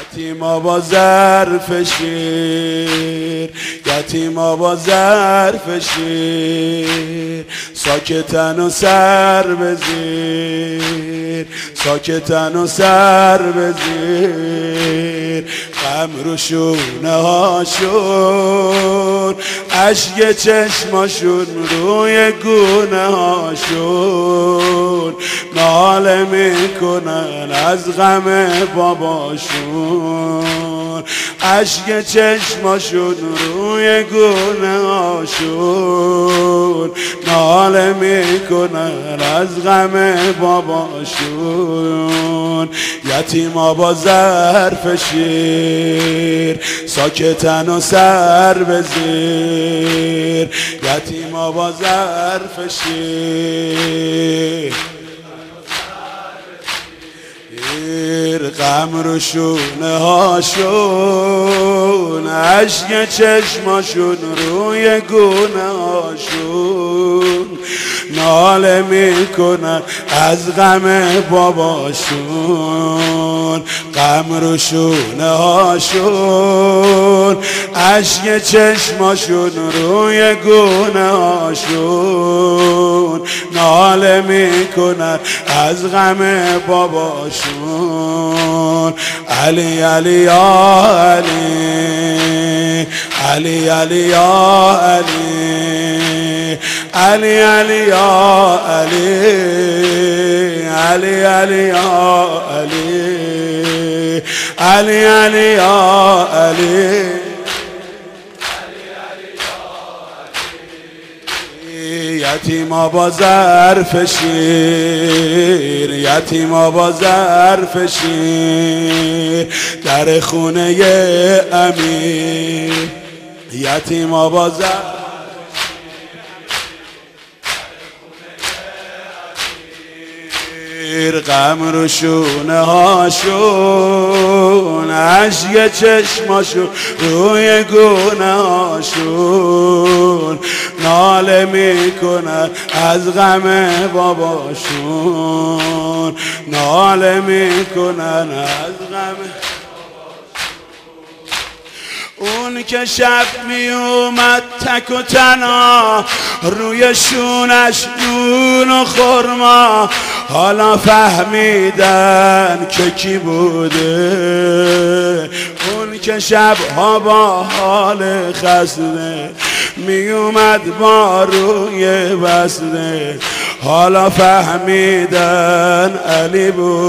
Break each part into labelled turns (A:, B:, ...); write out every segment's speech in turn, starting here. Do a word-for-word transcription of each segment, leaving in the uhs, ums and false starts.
A: یتیما با ظرف شیر، یتیما با ظرف شیر، ساکتن و سر بزیر، ساکتن و سر بزیر. غم رو شونه هاشون، اشک چشماشون روی گونه هاشون، ناله میکنن از غم باباشون، اشک چشماشون روی گونه هاشون، ناله میکنن از غم باباشون. یتیما با ظرف شیر، ساکتن و سر بزیر، یتیما با ظرف شیر، غم رو شونه هاشون، اشک چشماشون روی گونه هاشون، ناله میکنن از غم باباشون. غم رو شونه هاشون، اشک چشماشون روی گونه هاشون، ناله میکنن از غم باباشون. علی علی یا علی، علی علی یا علی، علی علی یا علی، علی علی یا علی، علی علی یا علی. یتیما با ظرف شیر، یتیما با ظرف شیر، در خونه امیر، یتیما با ظرف غم رو شونه هاشون، اشک چشماشون روی گونه هاشون، ناله میکنن از غم باباشون، ناله میکنن از غم. اون که شب می اومد تک و تنها، روی شونش نون و خرما، حالا فهمیدن که کی بوده. اون که شبها با حال خسته می اومد با روی بسته، حالا فهمیدن علی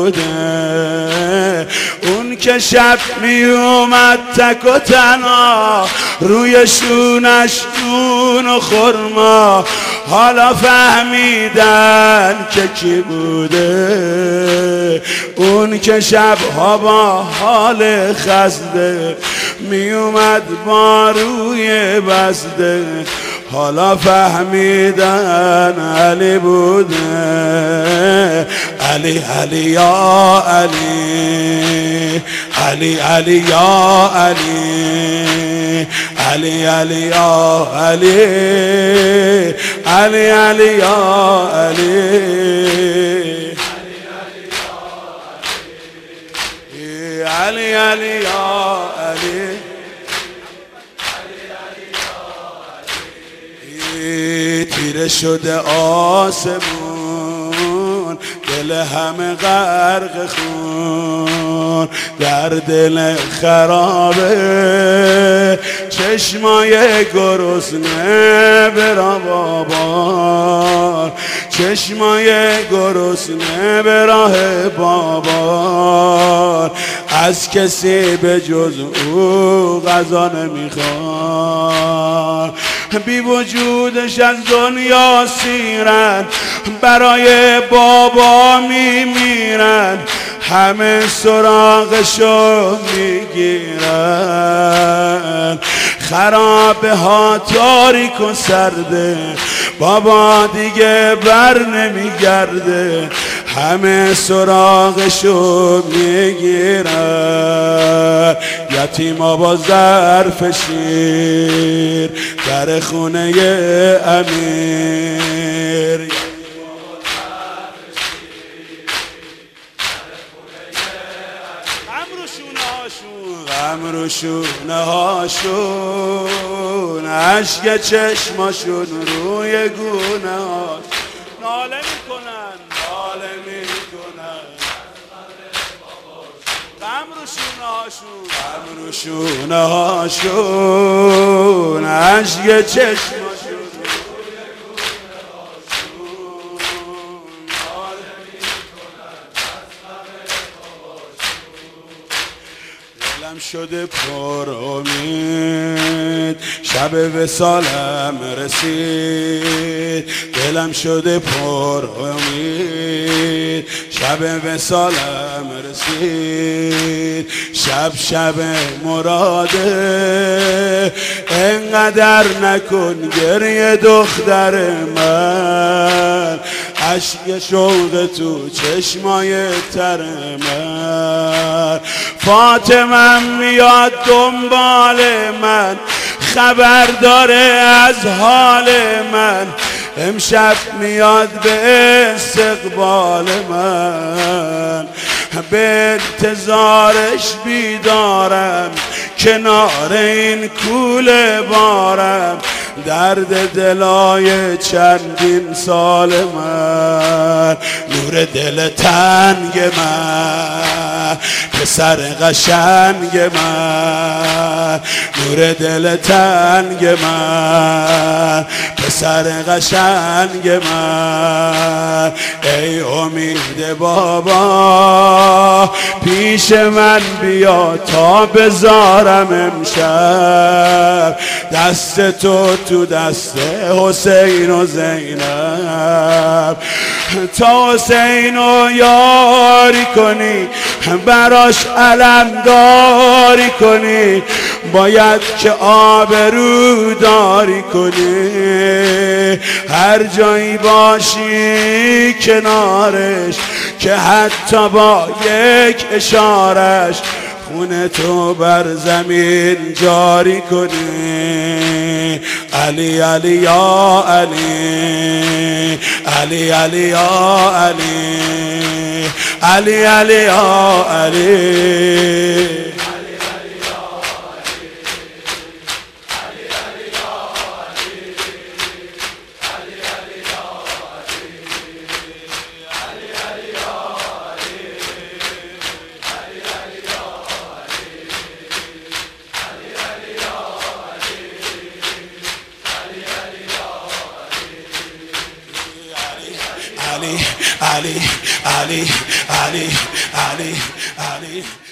A: بوده. اون که شب می اومد تک و تنها، روی شونش نون و خرما، حالا فهمیدن که کی بوده. اون که شبها با حال خسته می اومد با روی بسته، حالا فهمیدن علی بوده. علی علی یا علی، علی علی یا علی، علی علی یا علی، علی علی یا علی، علی علی یا علی. تیره شده آسمون، دل همه غرق خون، در دل خرابه چشمای گرسنه برا بابا، چشمای گرسنه به راه بابا، از کسی به جز او غذا نمیخواد. بی وجودش از دنیا سیرن، برای بابا میمیرن، همه سراغشو میگیرن. خرابه ها تاریک و سرده، بابا دیگه بر نمیگرده، همه سراغشو میگیرن. یتیما با ظرف شیر، در خونه امیر، غم رو رو شونه هاشون غم رو شونه هاشون عشق چشماشون روی گونه هاشون ناله میکنن ناله میکنن غم رو شونه هاشون غم رو شونه هاشون عشق چشماشون دلم شده پر امید شب وصالم رسید دلم شده پر امید شب وصالم رسید شب شب مراده انقدر نکن گریه دختر من عشق شوق تو چشمای تر من فاطمه میاد دنبال من خبر داره از حال من امشب میاد به استقبال من به انتظارش بیدارم کنار این کوله بارم درد دلای چندین سال من نور دل تنگ من پسر قشنگ من نور دل تنگ من پسر قشنگ من ای امید بابا پیش من بیا تا بذارم امشب دست تو تو دست حسین و زینب تا حسین رو یاری کنی براش علمداری کنی باید که آبرو داری کنی هر جایی باشی کنارش که حتی با یک اشارش خونه تو بر زمین جاری کنی علی علی یا علی علی علی یا علی علی علی یا علی Ali, Ali, Ali, Ali, Ali, Ali.